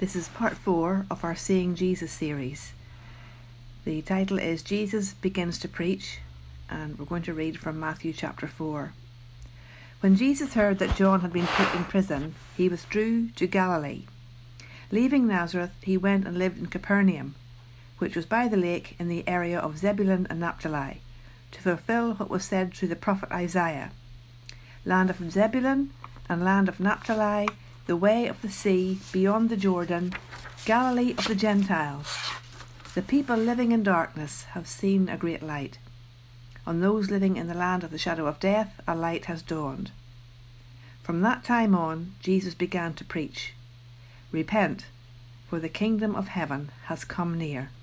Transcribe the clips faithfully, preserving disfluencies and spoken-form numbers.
This is part four of our Seeing Jesus series. The title is Jesus Begins to Preach, and we're going to read from Matthew chapter four. When Jesus heard that John had been put in prison, he withdrew to Galilee. Leaving Nazareth, he went and lived in Capernaum, which was by the lake in the area of Zebulun and Naphtali, to fulfill what was said through the prophet Isaiah. Land of Zebulun and land of Naphtali, the way of the sea beyond the Jordan, Galilee of the Gentiles. The people living in darkness have seen a great light. On those living in the land of the shadow of death, a light has dawned. From that time on, Jesus began to preach, "Repent, for the kingdom of heaven has come near."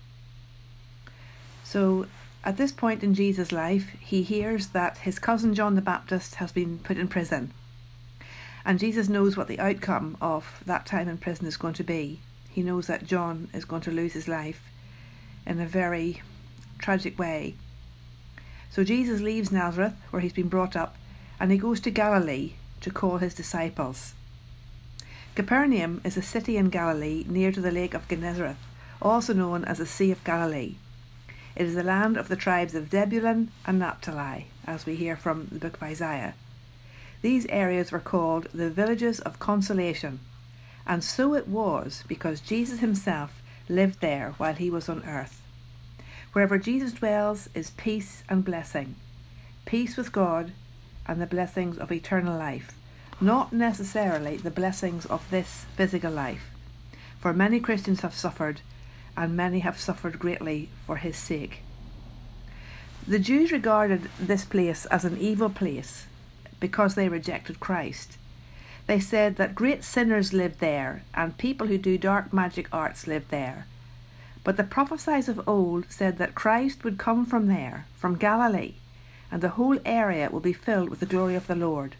So, at this point in Jesus' life, he hears that his cousin John the Baptist has been put in prison. And Jesus knows what the outcome of that time in prison is going to be. He knows that John is going to lose his life in a very tragic way. So Jesus leaves Nazareth, where he's been brought up, and he goes to Galilee to call his disciples. Capernaum is a city in Galilee near to the lake of Gennesareth, also known as the Sea of Galilee. It is the land of the tribes of Zebulun and Naphtali, as we hear from the book of Isaiah. These areas were called the villages of consolation, and so it was because Jesus himself lived there while he was on earth. Wherever Jesus dwells is peace and blessing, peace with God and the blessings of eternal life, not necessarily the blessings of this physical life, for many Christians have suffered, and many have suffered greatly for his sake. The Jews regarded this place as an evil place because they rejected Christ. They said that great sinners lived there and people who do dark magic arts lived there. But the prophesies of old said that Christ would come from there, from Galilee, and the whole area will be filled with the glory of the Lord.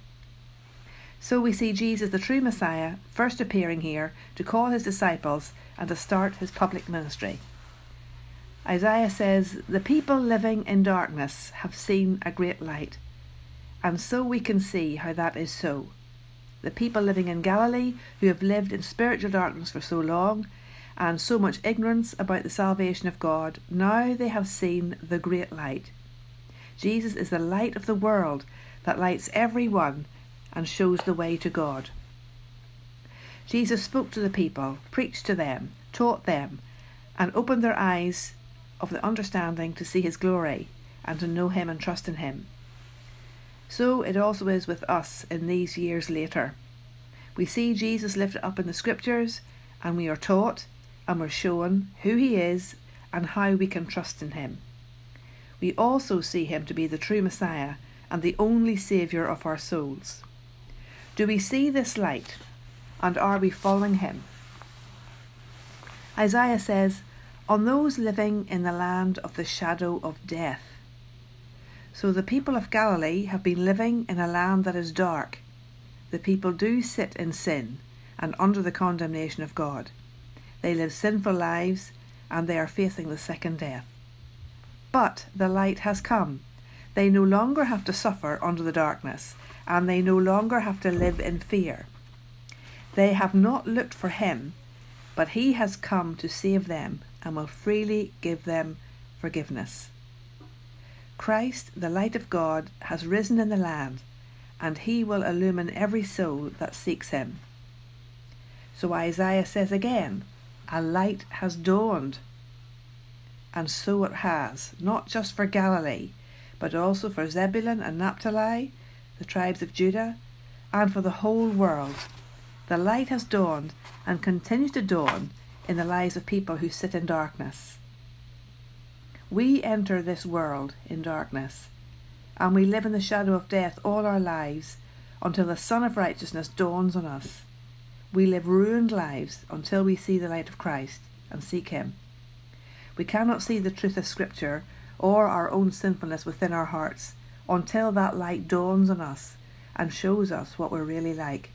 So we see Jesus, the true Messiah, first appearing here to call his disciples and to start his public ministry. Isaiah says, "The people living in darkness have seen a great light." And so we can see how that is so. The people living in Galilee, who have lived in spiritual darkness for so long, and so much ignorance about the salvation of God, now they have seen the great light. Jesus is the light of the world that lights everyone and shows the way to God. Jesus spoke to the people, preached to them, taught them, and opened their eyes of the understanding to see his glory and to know him and trust in him. So it also is with us in these years later. We see Jesus lifted up in the scriptures, and we are taught and we're shown who he is and how we can trust in him. We also see him to be the true Messiah and the only Saviour of our souls. Do we see this light, and are we following him? Isaiah says, "On those living in the land of the shadow of death." So the people of Galilee have been living in a land that is dark. The people do sit in sin and under the condemnation of God. They live sinful lives and they are facing the second death. But the light has come. They no longer have to suffer under the darkness, and they no longer have to live in fear. They have not looked for him, but he has come to save them and will freely give them forgiveness. Christ, the light of God, has risen in the land, and he will illumine every soul that seeks him. So Isaiah says again, a light has dawned. And so it has, not just for Galilee, but also for Zebulun and Naphtali, the tribes of Judah, and for the whole world. The light has dawned and continues to dawn in the lives of people who sit in darkness. We enter this world in darkness, and we live in the shadow of death all our lives until the Son of Righteousness dawns on us. We live ruined lives until we see the light of Christ and seek him. We cannot see the truth of Scripture or our own sinfulness within our hearts until that light dawns on us and shows us what we're really like.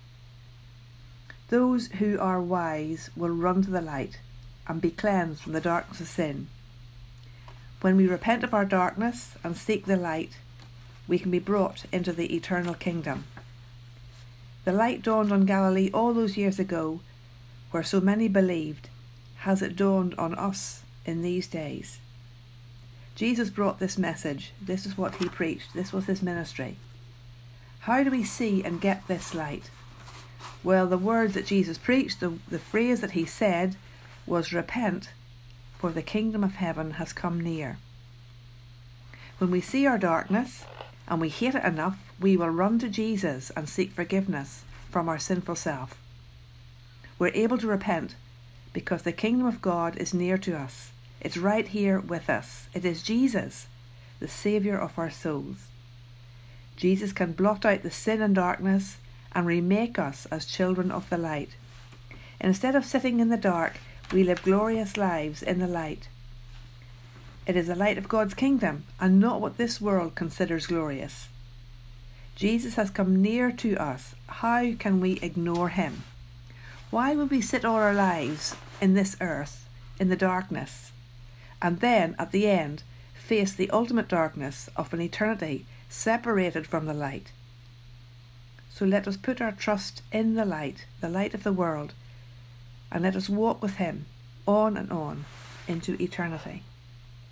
Those who are wise will run to the light and be cleansed from the darkness of sin. When we repent of our darkness and seek the light, we can be brought into the eternal kingdom. The light dawned on Galilee all those years ago where so many believed, has it dawned on us in these days? Jesus brought this message. This is what he preached. This was his ministry. How do we see and get this light? Well, the words that Jesus preached, the, the phrase that he said was, repent, for the kingdom of heaven has come near. When we see our darkness and we hate it enough, we will run to Jesus and seek forgiveness from our sinful self. We're able to repent because the kingdom of God is near to us. It's right here with us. It is Jesus, the Saviour of our souls. Jesus can blot out the sin and darkness and remake us as children of the light. Instead of sitting in the dark, we live glorious lives in the light. It is the light of God's kingdom and not what this world considers glorious. Jesus has come near to us. How can we ignore him? Why would we sit all our lives in this earth, in the darkness, and then, at the end, face the ultimate darkness of an eternity separated from the light? So let us put our trust in the light, the light of the world, and let us walk with him on and on into eternity.